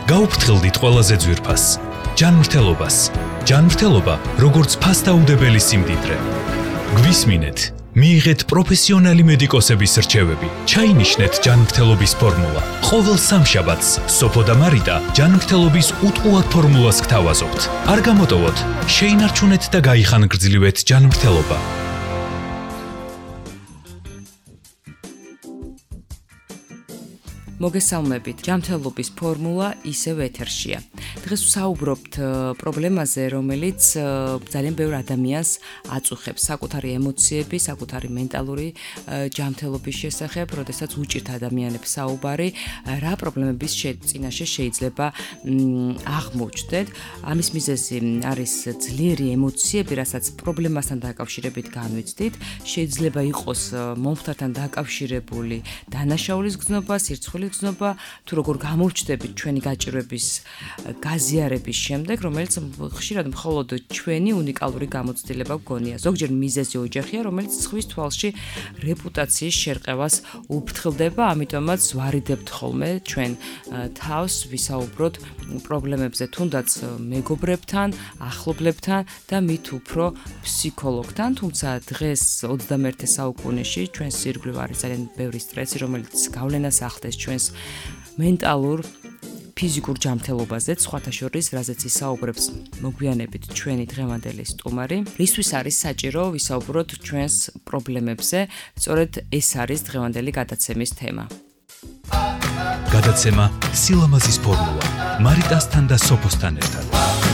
გაუფრთხილდით ყველაზე ძვირფას, ჯანმრთელობას. ჯანმრთელობა, როგორც ფასდაუდებელი სიმდიდრე. გვისმინეთ, მიიღეთ პროფესიონალი მედიკოსების რჩევები, ჩაინიშნეთ ჯანმრთელობის ფორმულა. ყოველ სამშაბათს სოფო და მარიტა ჯანმრთელობის უტყუარ ფორმულას გთავაზობთ. არ გამოტოვოთ, შეინარჩუნეთ და გაიხანგრძლივეთ ჯანმრთელობა. მოგესალმებით, ჯანმრთელობის ფორმულა ისევ ეთერშია. დღეს ვსაუბრობთ პრობლემაზე, რომელიც ძალიან ბევრ ადამიანს აწუხებს საკუთარი ემოციები, საკუთარი მენტალური ჯანმრთელობის შესახებ, როდესაც უჭირთ ადამიანებს საუბარი, რა პრობლემების წინაშე შეიძლება აღმოჩნდეთ. ამის მიზეზი არის ძლიერი ემოციები, რასაც პრობლემასთან დაკავშირებით განვიცდით. შეიძლება იყოს მომხდართან დაკავშირებული დანაშაულის გზნობა, სირცხვილის გზნობა, თუ როგორ გამოვჩნდებით ჩვენი გაჭირვების გაზიარების შემდეგ, რომელიც ხშირად მხოლოდ ჩვენი უნიკალური გამოცდილება გქონია. ზოგჯერ მიზეზი ოჯახია, რომელიც სხვის თვალში რეპუტაციის შერყევას უფრთხილდება, ამიტომაც ვარიდებთ ხოლმე ჩვენ თავს ვისაუბროთ პრობლემებზე, თუნდაც მეგობრებთან, ახლობლებთან და მით უფრო ფსიქოლოგთან, თუმცა დღეს 21 საუკუნეში ჩვენს ირგვლივ არის ძალიან ბევრი სტრესი, რომელიც გავლენას ახდენს ჩვენს მენტალურ ფიზიკურ ჯანმრთელობაზე, სხვათა შორის, რაზეც ისაუბრებს მოგვიანებით ჩვენი დღევანდელი სტუმარი, რისთვის არის საჭირო ვისაუბროთ ჩვენს პრობლემებზე, სწორედ ეს არის დღევანდელი გადაცემის თემა. გადაცემა სილამაზის ფორმულა, მარიტასთან და სოფოსთან ერთად.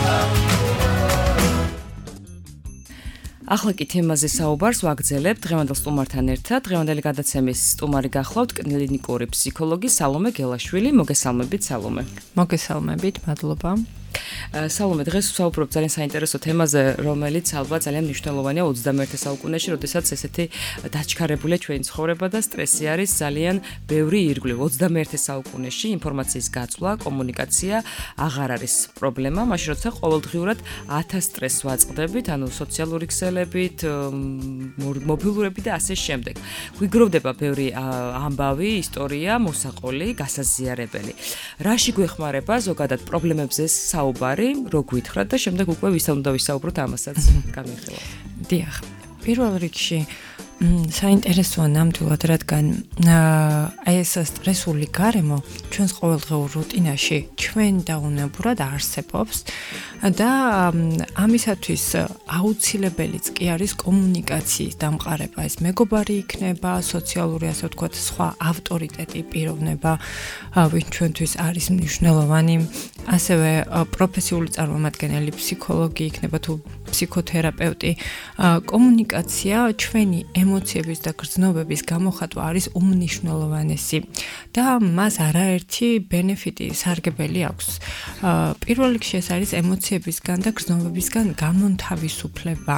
ახლა კი თემაზე საუბარს ვაგრძელებთ დღევანდელ სტუმართან ერთად. დღევანდელი გადაცემის სტუმარი გახლავთ კლინიკური ფსიქოლოგი სალომე გელაშვილი. მოგესალმებით, სალომე. მოგესალმებით, მადლობა. სალომე, დღეს ვსაუბრობ ძალიან საინტერესო თემაზე, რომელიც ალბათ ძალიან მნიშვნელოვანია 21 საუკუნეში, როდესაც ესეთი დაჩქარებულია ჩვენი ცხოვრება და სტრესი არის ძალიან ბევრი ირგვლივ. 21 საუკუნეში ინფორმაციის გაცვლა, კომუნიკაცია აღარ არის პრობლემა, მაშინ როცა ყოველდღიურად 1000 სტრესს ვაწყდებით, ანუ სოციალური ქსელებით, მობილურები და ასე შემდეგ. გვიგროვდება ბევრი ამბავი, ისტორია, მოსაყოლი, გასაზიარებელი. რაში გვეხმარება ზოგადად პრობლემებზე საუბარი, რო გითხრათ და შემდეგ უკვე ვისთან უნდა ვისაუბროთ ამასაც განვიხილავთ. დიახ. პირველ რიგში საინტერესოა ნამდვილად, რადგან აი ეს სტრესული გარემო ჩვენს ყოველდღიურ რუტინაში ჩვენ დაუნებურად არსებობს და ამისათვის აუცილებელიც კი არის კომუნიკაციის დამყარება. ეს მეგობარი იქნება, სოციალური, ასე ვთქვათ, სხვა ავტორიტეტი პიროვნება, ვინ ჩვენთვის არის მნიშვნელოვანი, ასევე პროფესიული წარმომადგენელი, ფსიქოლოგი იქნება თუ ფსიქოთერაპევტი. კომუნიკაცია ჩვენი ემოციების და გრძნობების გამოხატვა არის უმნიშვნელოვანესი და მას არაერთი ბენეფიტი სარგებელი აქვს. პირველ რიგში ეს არის ემოციებისგან და გრძნობებისგან გამონთავისუფლება.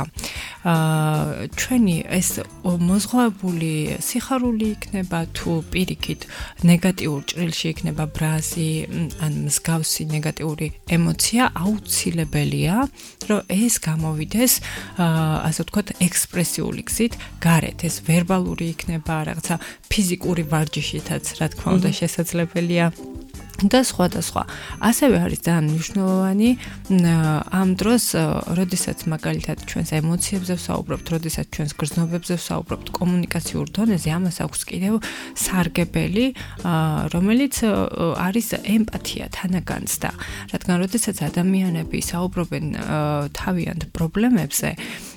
ჩვენი ეს მოზღვავებული სიხარული იქნება თუ პირიქით ნეგატიურ ჭრილში იქნება ბრაზი ან მსგავსი ნეგატიური ემოცია, აუცილებელია, რომ ეს გამოვიდეს, ასე ვთქვათ, ექსპრესიული გზით გარეთ. ეს ვერბალური იქნება, რაღაცა ფიზიკური ვარჯიშითაც, რა თქმა უნდა, შესაძლებელია. და სხვა და სხვა. ასევე არის ძალიან მნიშვნელოვანი ამ დროს, როდესაც მაგალითად ჩვენს ემოციებზე ვსაუბრობთ, როდესაც ჩვენს გრძნობებზე ვსაუბრობთ კომუნიკაციურ დონეზე, ამას აქვს კიდევ სარგებელი, რომელიც არის ემპათია, თანაგანცდა. რადგან როდესაც ადამიანები საუბრობენ თავიანთ პრობლემებზე,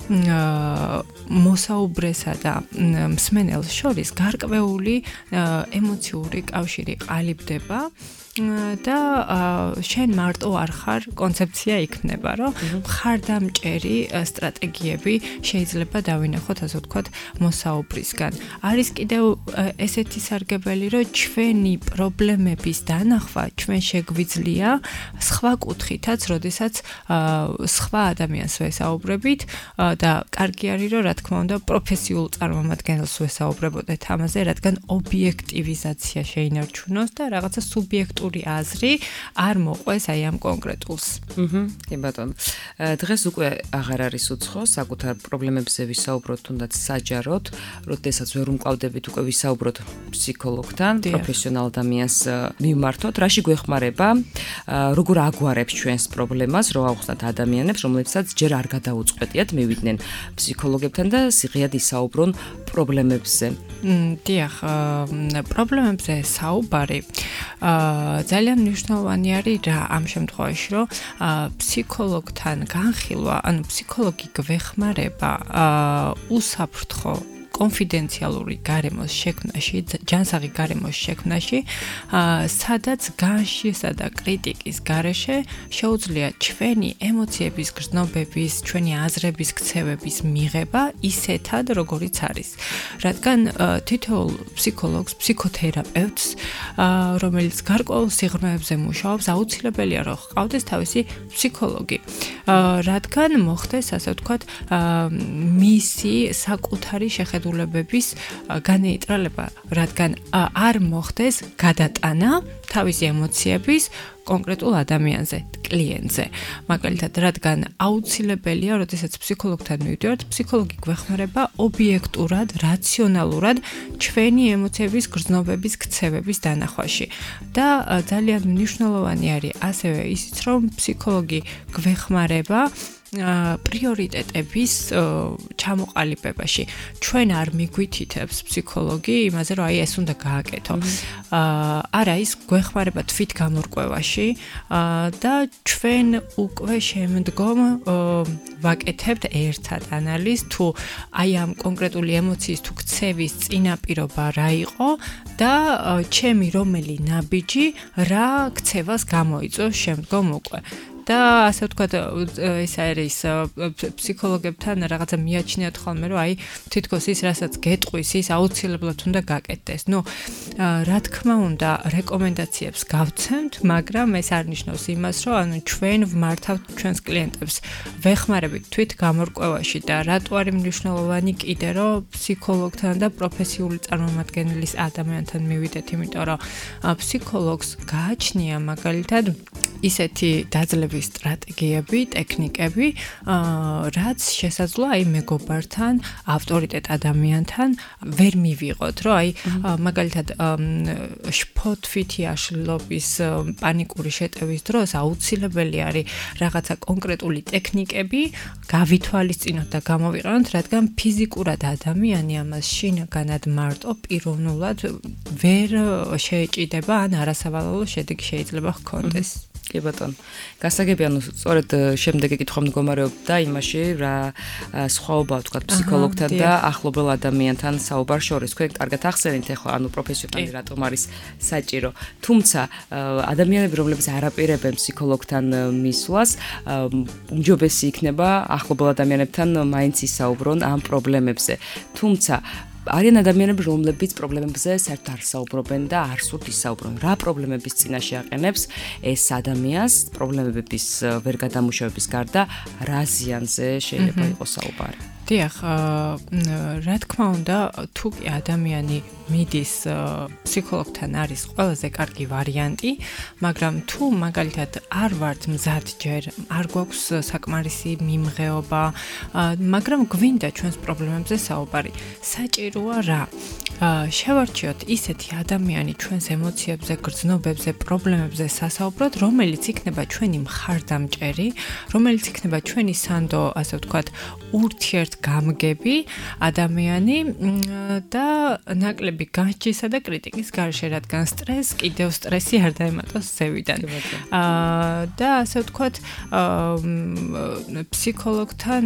მოსაუბრესა და მსმენელს შორის გარკვეული ემოციური კავშირი ყალიბდება და შენ მარტო არ ხარ კონცეფცია იქნება, რომ მხარდამჭერი სტრატეგიები შეიძლება დავინახოთ, ასე ვთქვათ, მოსაუბრისგან. არის კიდევ ესეთი სარგებელი, რომ ჩვენი პრობლემების დანახვა ჩვენ შეგვიძლია სხვა კუთხითაც, როდესაც სხვა ადამიანს ვესაუბრებით და კარგი არის, რომ რა თქმა უნდა პროფესიულ წარმომადგენელს ვესაუბრებოდეთ ამაზე, რადგან ობიექტივიზაცია შეინარჩუნოს და რაღაცა სუბიექტური კონკრეტული აზრი არ მოყვეს აი ამ კონკრეტულს. კი ბატონო. დღეს უკვე აღარ არის უცხო, საკუთარ პრობლემებზე ვისაუბროთ, თუნდაც საჯაროდ, როდესაც ვერ უმყავდებით უკვე ვისაუბროთ ფსიქოლოგთან, პროფესიონალ ადამიანს მივმართოთ, რაში გვეხმარება, როგორ აგვარებს ჩვენს პრობლემას, რო ავხსნათ ადამიანებს, რომლებსაც ჯერ არ გადაუწყვეტიათ, მივიდნენ ფსიქოლოგებთან და სიღიად ისაუბრონ პრობლემებზე. დიახ, პრობლემებზე საუბარი ძალიან მნიშვნელოვანი არის რა ამ შემთხვევაში, რომ ფსიქოლოგთან განხილვა, ანუ ფსიქოლოგი გვეხმარება უსაფრთხო კონფიდენციალური გარემოს შექმნაში, ჯანსაღი გარემოს შექმნაში, სადაც განშისა და კრიტიკის გარეშე შეუძლია ჩვენი ემოციების გრძნობების, ჩვენი აზრების ქცევების მიღება ისეთად, როგორიც არის. რადგან თითოეულ ფსიქოლოგს, ფსიქოთერაპევტს, რომელიც გარკვეულ სიღრმეებზე მუშაობს, აუცილებელია, რომ ჰყავდეს თავისი ფსიქოლოგი. რადგან მოხდეს, ასე ვთქვათ, მისი საკუთარი შეხედულებების განეიტრალება, რადგან არ მოხდეს გადატანა თავისი ემოციების კონკრეტულ ადამიანზე, კლიენტზე. მაგალითად, რადგან აუცილებელია, როდესაც ფსიქოლოგთან მივდივართ, ფსიქოლოგი გვეხმარება ობიექტურად, რაციონალურად ჩვენი ემოციების გრძნობების, ქცევების დანახვაში. და ძალიან მნიშვნელოვანი არის ასევე ისიც, რომ ფსიქოლოგი გვეხმარება პრიორიტეტების ჩამოყალიბებაში. ჩვენ არ მიგვითითებს ფსიქოლოგი იმაზე, რომ აი ეს უნდა გააკეთო. არა, ის გვეხმარება თვითგამორკვევაში და ჩვენ უკვე შემდგომ ვაკეთებთ ერთად ანალიზს, თუ აი ამ კონკრეტული ემოციის თუ ქცევის წინაპირობა რა იყო და ჩემი რომელი ნაბიჯი რა ქცევას გამოიწვევს შემდგომ უკვე. და ასე ვთქვათ, ეს არის ფსიქოლოგებთან რაღაცა მიაჩნიათ ხოლმე, რომ აი თითქოს ის რასაც გეტყვის, ის აუცილებლად უნდა გაკეთდეს. ნუ რა თქმა უნდა, რეკომენდაციებს გავცემთ, მაგრამ ეს არ ნიშნავს იმას, რომ ანუ ჩვენ ვმართავთ ჩვენს კლიენტებს, ვეხმარებით თვითგამორკვევაში და რატო არის მნიშვნელოვანი კიდე, რომ ფსიქოლოგთან და პროფესიული წარმომადგენლის ადამიანთან მივიდეთ, იმიტომ რომ ფსიქოლოგს გააჩნია მაგალითად ისეთი დაძლევის სტრატეგიები, ტექნიკები, რაც შესაძლოა აი მეგობართან, ავტორიტეტ ადამიანთან ვერ მივიღოთ, რომ აი მაგალითად შფოთვითი აშლილობის პანიკური შეტევის დროს აუცილებელი არის რაღაცა კონკრეტული ტექნიკები გავითვალისწინოთ და გამოვიყენოთ, რადგან ფიზიკურად ადამიანი ამას შინაგანად მარტო პიროვნულად ვერ შეეჭიდება, ან არასავალალო შედეგი შეიძლება ჰქონდეს. კი ბატონო. გასაგებია, ანუ სწორედ შემდეგი კითხვა მდგომარეობდა იმაში, რა სხვაობაა თქვა ფსიქოლოგთან და ახლობელ ადამიანთან საუბარ შორის. თქვენ კარგად ახსენეთ ახლა, ანუ პროფესიონალი რატომ არის საჭირო. თუმცა ადამიანები, რომლებიც არაპირებენ ფსიქოლოგთან მისვლას, უმჯობესი იქნება ახლობელ ადამიანებთან მაინც ისაუბრონ ამ პრობლემებზე. თუმცა არიან ადამიანები, რომლებიც პრობლემებზე საერთოდ არ საუბრობენ და არ სურთ ისაუბრონ. რა პრობლემების წინაშე აყენებს ეს ადამიანს პრობლემების ვერ გადამუშავების გარდა, რა ზიანზე შეიძლება იყოს საუბარი? დიახ, რა თქმა უნდა, თუ კი ადამიანი მიდის ფსიქოლოგთან არის ყველაზე კარგი ვარიანტი, მაგრამ თუ მაგალითად არ ვართ მზად ჯერ, არ გვაქვს საკმარისი მიმღეობა, მაგრამ გვინდა ჩვენს პრობლემებზე საუბარი, საჭიროა რა? შევარჩიოთ ისეთი ადამიანი ჩვენს ემოციებზე, გრძნობებზე, პრობლემებზე სასაუბროთ, რომელიც იქნება ჩვენი მხარდამჭერი, რომელიც იქნება ჩვენი სანდო, ასე ვთქვათ, ურთიერთგამგები ადამიანი და ნაკლები განსჯისა და კრიტიკის გარეშე, რადგან კიდევ სტრესი არ დაემატოს ზევიდან. და ასე ვთქვათ, ფსიქოლოგთან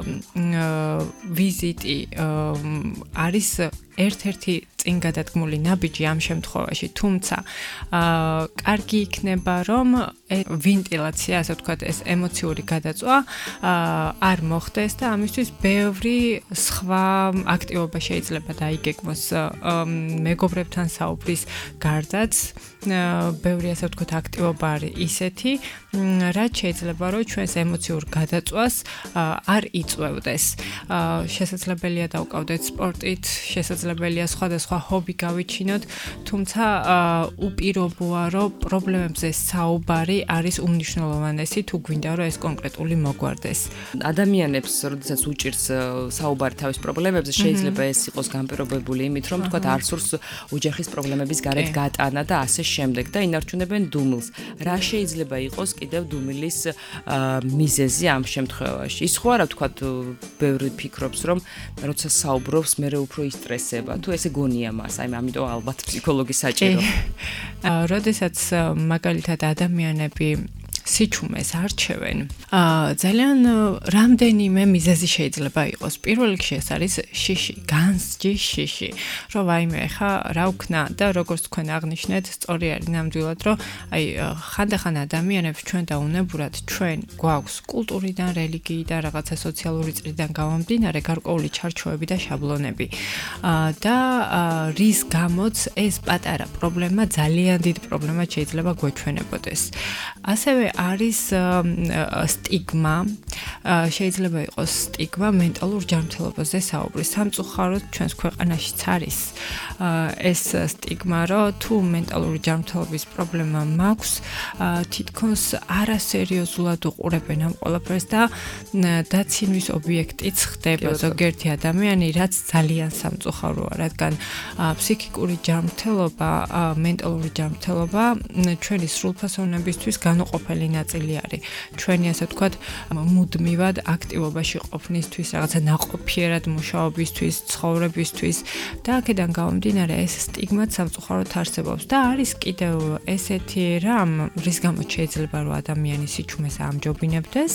ვიზიტი არის ერთ-ერთი წინ გადადგმული ნაბიჯი ამ შემთხვევაში, თუმცა კარგი იქნება, რომ ვენტილაცია, ასე ვთქვათ, ეს ემოციური გადაწვა არ მოხდეს და ამისთვის ბევრი სხვა აქტივობა შეიძლება დაიგეგმოს მეგობრებთან საუბრის გარდაც. ბევრი, ასე ვთქვათ, აქტივობა არის ისეთი, რაც შეიძლება, რომ ჩვენს ემოციურ გადაწვას არ იწვევდეს. შესაძლებელია დავკავდეთ სპორტით, შესაძლებელია შესაძლებელია სხვადასხვა ჰობი გავიჩინოთ, თუმცა უპირობოა, რომ პრობლემებზე საუბარი არის უმნიშვნელოვანესი, თუ გვინდა რომ ეს კონკრეტული მოგვარდეს. ადამიანებს, როდესაც უჭირს საუბარი თავის პრობლემებზე, შეიძლება ეს იყოს განპირობებული იმით, რომ თქვათ არ სურს ოჯახის პრობლემების გარეთ გატანა და ასე შემდეგ და ინარჩუნებენ დუმილს. რა შეიძლება იყოს კიდევ დუმილის მიზეზი ამ შემთხვევაში? ის ხო არა თქვათ ბევრი ფიქრობს, რომ როცა საუბრობს, მე უფრო ისტრესება. თუ ესე გონია მას, აი ამიტომ ალბათ ფსიქოლოგი საჭირო. როდესაც მაგალითად ადამიანები სიჩუმეს არჩევენ, ძალიან რამდენიმე მიზეზი შეიძლება იყოს. პირველ რიგში ეს არის შიში, განსჯის შიში. რომ ვაიმე, ხა რა ვქნა და როგორც თქვენ აღნიშნეთ, სწორი არის ნამდვილად, რომ აი ხანდახან ადამიანებს ჩვენ დაუნებურად ჩვენ გვაქვს კულტურიდან, რელიგიიდან, რაღაცა სოციალური წრიდან გამომდინარე გარკვეული ჩარჩოები და შაბლონები. და რის გამოც ეს პატარა პრობლემა ძალიან დიდ პრობლემად შეიძლება გვეჩვენებოდეს. ასევე არის სტიგმა, შეიძლება იყოს სტიგმა მენტალურ ჯანმრთელობაზე საუბრის. სამწუხაროდ ჩვენს ქვეყანაშიც არის ეს სტიგმა, რომ თუ მენტალური ჯანმრთელობის პრობლემა მაქვს, თითქოს არასერიოზულად უყურებენ ამ ყველაფერს და დაცინვის ობიექტიც ხდება ზოგიერთი ადამიანი, რაც ძალიან სამწუხაროა, რადგან ფსიქიკური ჯანმრთელობა, მენტალური ჯანმრთელობა ჩვენი სრულფასოვნებისთვის განუყოფელი ნაწილი არის. ჩვენი ასე ვთქვათ, მუდმივად აქტივობაში ყოფნისთვის, რაღაცა ნაყოფიერად მუშაობისთვის, ცხოვრებისთვის და აქედან გამომდინარე ეს სტიგმაც სამწუხაროდ არსებობს და არის კიდევ ესეთი რამ, რის გამოც შეიძლება რომ ადამიანი სიჩუმეს ამჯობინებდეს,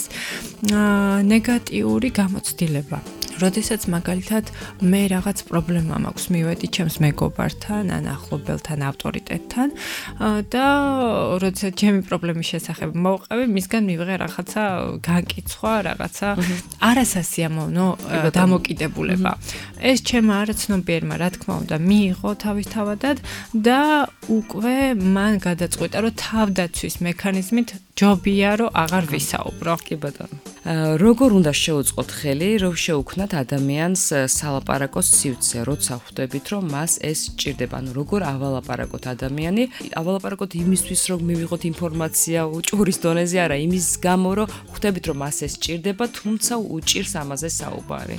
ნეგატიური გამოცდილება. როდესაც მაგალითად მე რაღაც პრობლემა მაქვს, მივედი ჩემს მეგობართან, ან ახლობელთან, ავტორიტეტთან და როდესაც ჩემი პრობლემის შესახებ მოვყევი, მისგან მივიღე რაღაცა განკითხვა, რაღაცა არასასიამოვნო დამოკიდებულება. ეს ჩემმა არაცნობიერმა, რა თქმა უნდა, მიიღო თავისთავადად და უკვე მან გადაწყვიტა, რომ თავდაცვის მექანიზმით ჯობია, რომ აღარ ვისაუბრო. კი ბატონო. როგორ უნდა შეუწყოთ ხელი, რომ შეუქმნათ ადამიანს სალაპარაკოს სივრცე, როცა ხვდებით, რომ მას ეს სჭირდება. ანუ როგორ ავალაპარაკოთ ადამიანი? ავალაპარაკოთ იმისთვის, რომ მივიღოთ ინფორმაცია უჭურის დონეზე, არა, იმის გამო, რომ ხვდებით, რომ მას ეს სჭირდება, თუმცა უჭირს ამაზე საუბარი.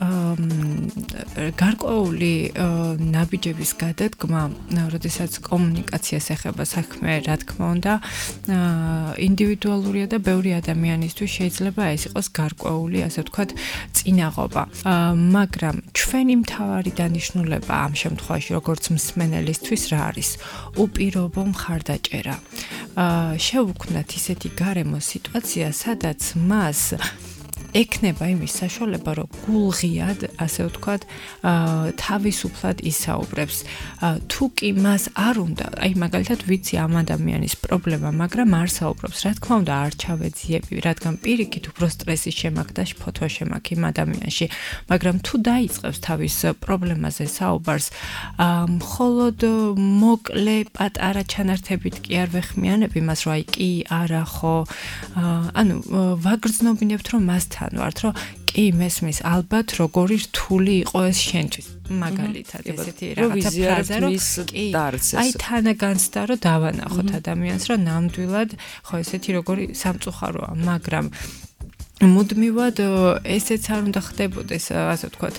გარკვეული ნაბიჯების გადადგმა, როდესაც კომუნიკაციას ეხება საქმე, რა თქმა უნდა, ინდივიდუალურია და ბევრი ადამიანისთვის შეიძლება ეს იყოს გარკვეული, ასე ვთქვათ, წინაღობა. მაგრამ ჩვენი მთავარი დანიშნულება ამ შემთხვევაში, როგორც მსმენელისთვის რა არის? უპირობო მხარდაჭერა. შევუქმნათ ისეთი გარემო სიტუაცია, სადაც მას ექნება იმის საშუალება, რომ გულღიად, ასე ვთქვათ, თავისუფლად ისაუბრებს. თუ კი მას არ უნდა, აი მაგალითად ვიცი ამ ადამიანის პრობლემა, მაგრამ არ საუბრობს. რა თქმა უნდა, არ ჩავეძიები, რადგან პირიქით უფრო სტრესი შემაგდა, ფოთვა შემაქ იმ ადამიანში. მაგრამ თუ დაიწყებს თავის პრობლემაზე საუბარს, მხოლოდ მოკლე პატარა ჩანართებით კი არ ვეხმიანები მას, რომ აი კი, არა, ხო, ანუ ვაგრძნობინებთ, რომ მასთან ვართ, რომ კი მესმის ალბათ როგორი რთული იყო ეს შენთვის. მაგალითად ესეთი რაღაცა ფრაზა, რომ კი, აი თანაგანცდა, რომ დავანახოთ ადამიანს, რომ ნამდვილად ხო ესეთი როგორი სამწუხაროა, მაგრამ მუდმივად ესეც არ უნდა ხდებოდეს, ასე ვთქვათ,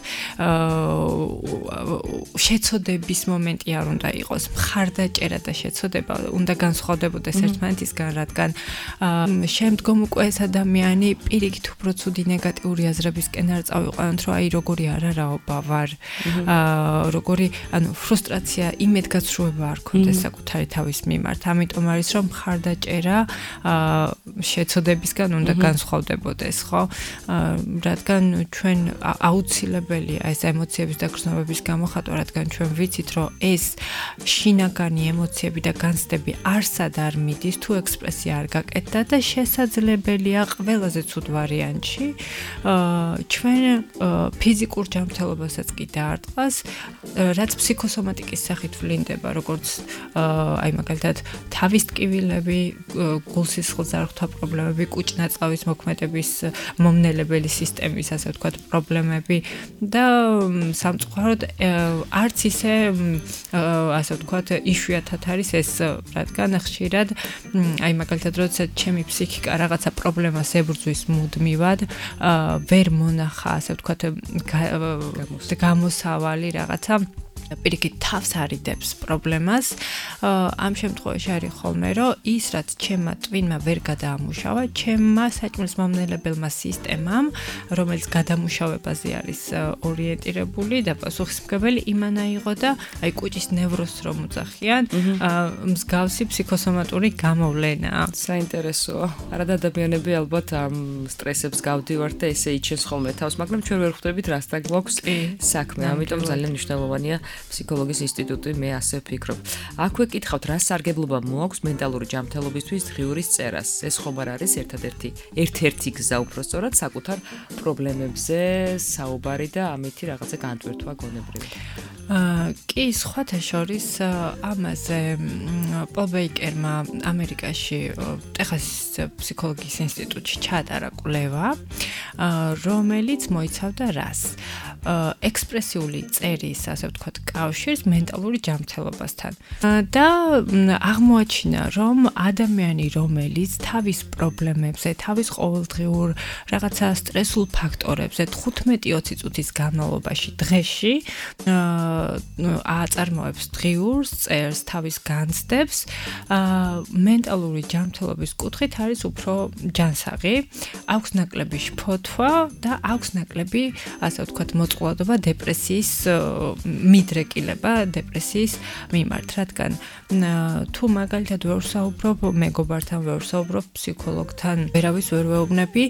შეცოდების მომენტი არ უნდა იყოს, მხარდაჭერა და შეცოდება უნდა განსხვავდებოდეს ერთმანეთისგან, რადგან შემდგომ უკვე ეს ადამიანი პირიქით უფრო ცუდი ნეგატიური აზრებისკენ არ წავიყვანოთ, რომ აი როგორი არარაობა ვარ, როგორი, ანუ ფრუსტრაცია, იმედგაცრუება არ ქონდეს საკუთარი თავის მიმართ. ამიტომ არის რომ მხარდაჭერა შეცოდებისგან უნდა განსხვავდებოდეს. ხო, რადგან ჩვენ აუცილებელია ეს ემოციების დაგრძნობების გამოხატვა, რადგან ჩვენ ვიცით, რომ ეს შინაგანი ემოციები და განცდები არსად არ მიდის, თუ ექსპრესია არ გაკეთდა და შესაძლებელია ყველაზე ცუდ ვარიანტში ჩვენ ფიზიკურ ჯანმრთელობასაც კი დაარტყას, რაც ფსიქოსომატიკის სახით ვლინდება, როგორც აი მაგალითად თავის ტკივილები, გულსისხლძარღვთა პრობლემები, კუჭნაწლავის მოქმედების მომნელებელი სისტემის, ასე ვთქვათ, პრობლემები და სამწუხაროდ არც ისე ასე ვთქვათ, იშვიათად არის ეს, რადგან ხშირად აი მაგალითად როდესაც ჩემი ფსიქიკა რაღაცა პრობლემას ებრძვის მუდმივად, ვერ მონახა, ასე ვთქვათ, გამოსავალი რაღაცა პირიქით თავს არიდებს პრობლემას. ამ შემთხვევაში არის ხოლმე, რომ ის რაც ჩემმა ტვინმა ვერ გადაამუშავა, ჩემმა საჭმლის მომნელებელმა სისტემამ, რომელიც გადამუშავებაზე არის ორიენტირებული და პასუხისმგებელი, იმანა იყო და აი კუჭის ნევროზს რომ უძახიან, მსგავსი ფსიქოსომატური გამოვლენა. საინტერესოა. არადა ადამიანები ალბათ ამ სტრესებს გავდივართ და ესე იჩენს ხოლმე თავს, მაგრამ ჩვენ ვერ ხვდებით რასთან გვაქვს საქმე. ამიტომ ძალიან მნიშვნელოვანია ფსიქოლოგიის ინსტიტუტი, მე ასე ვფიქრობ. აქვე კითხავთ, რა სარგებლობა მოაქვს მენტალური ჯანმრთელობისთვის ღიურის წერას? ეს ხომ არ არის ერთ-ერთი გზა უბრალოდ საკუთარ პრობლემებზე საუბარი და ამითი რაღაცა განტვირთვა გონებრივი. კი, სხვათა შორის ამაზე პოლ ბეიკერმა ამერიკაში ტეხასის ფსიქოლოგიის ინსტიტუტში ჩაატარა კვლევა, რომელიც მოიცავდა რას? ექსპრესიული წერის, ასე ვთქვათ, კავშირს მენტალური ჯანმრთელობასთან. და აღმოაჩინა, რომ ადამიანი, რომელიც თავის პრობლემებზე, თავის ყოველდღიურ რაღაცა სტრესულ ფაქტორებზე 15-20 წუთის განმავლობაში დღეში აწარმოებს დღიურს, წერს თავის განცდებს, მენტალური ჯანმრთელობის კუთხით არის უფრო ჯანსაღი, აქვს ნაკლები შფოთვა და აქვს ნაკლები, ასე ვთქვათ, მოწყვლადობა დეპრესიის მიდრეკილება დეპრესიის მიმართ, რადგან თუ მაგალითად ვერ ვსაუბრობ მეგობართან, ვერ ვსაუბრობ ფსიქოლოგთან, ვერავის ვერ ვეუბნები,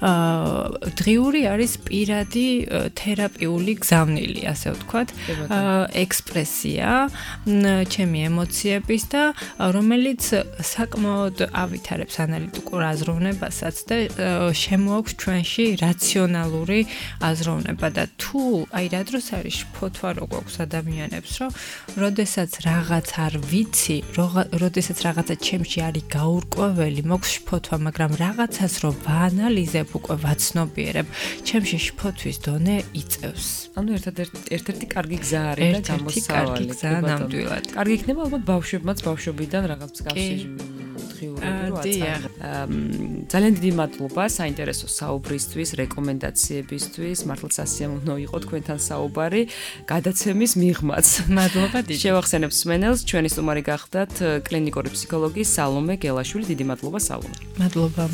დღიური არის პირადი თერაპიული გზავნილი, ასე ვთქვათ, ექსპრესია ჩემი ემოციების და რომელიც საკმაოდ ავითარებს ანალიტიკურ აზროვნებასაც და შემოაქვს ჩვენში რაციონალური აზროვნება და თუ აი რა დროს არის შფოთვა რო გვაქვს ადამიანებს, რომ როდესაც რაღაც არ ვიცი, როდესაც რაღაცა ჩემში არის გაურკვეველი, მოქვს შფოთვა, მაგრამ რაღაცას რო ვაანალიზებ, უკვე ვაცნობიერებ, ჩემში შფოთვის დონე იწევს. ანუ ერთ-ერთი კარგი გზა არის და გამოსავალი. ნამდვილად. კარგი იქნება ალბათ ბავშვებმაც ბავშვობიდან რაღაც მსგავსი ღიურები რო აწარმოებენ. ძალიან დიდი მადლობა საინტერესო საუბრისთვის, რეკომენდაციებისთვის. მართლა სასიამოვნო იყო თქვენთან საუბარი, გადაცემის მიღმაც. მადლობა დიდი. შევახსენებ მსმენელს, ჩვენი სტუმარი გახდათ კლინიკური ფსიქოლოგი სალომე გელაშვილი. დიდი მადლობა სალომე. მადლობა.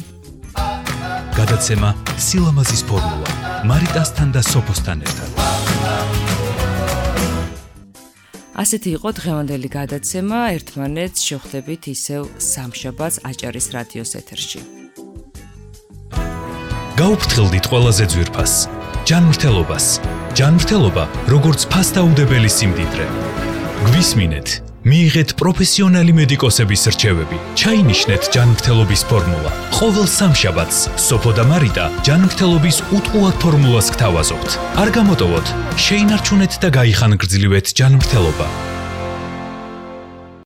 გადაცემა სილამაზის ფორმულა მარიტასთან და სოფოსთან ერთად. ასეთი იყო დღევანდელი გადაცემა, ერთმანეთს შევხვდებით ისევ სამშაბათს აჭარის რადიოს ეთერში. გაუფრთხილდით ყველაზე ძვირფას, ჯანმრთელობას. ჯანმრთელობა, როგორც ფასდაუდებელი სიმდიდრე. გვისმინეთ, მიიღეთ პროფესიონალი მედიკოსების რჩევები. ჩაინიშნეთ ჯანმრთელობის ფორმულა. ყოველ სამშაბათს სოფო და მარიტა ჯანმრთელობის უტყუარ ფორმულას გთავაზობთ. არ გამოტოვოთ, შეინარჩუნეთ და გაიხანგრძლივეთ ჯანმრთელობა.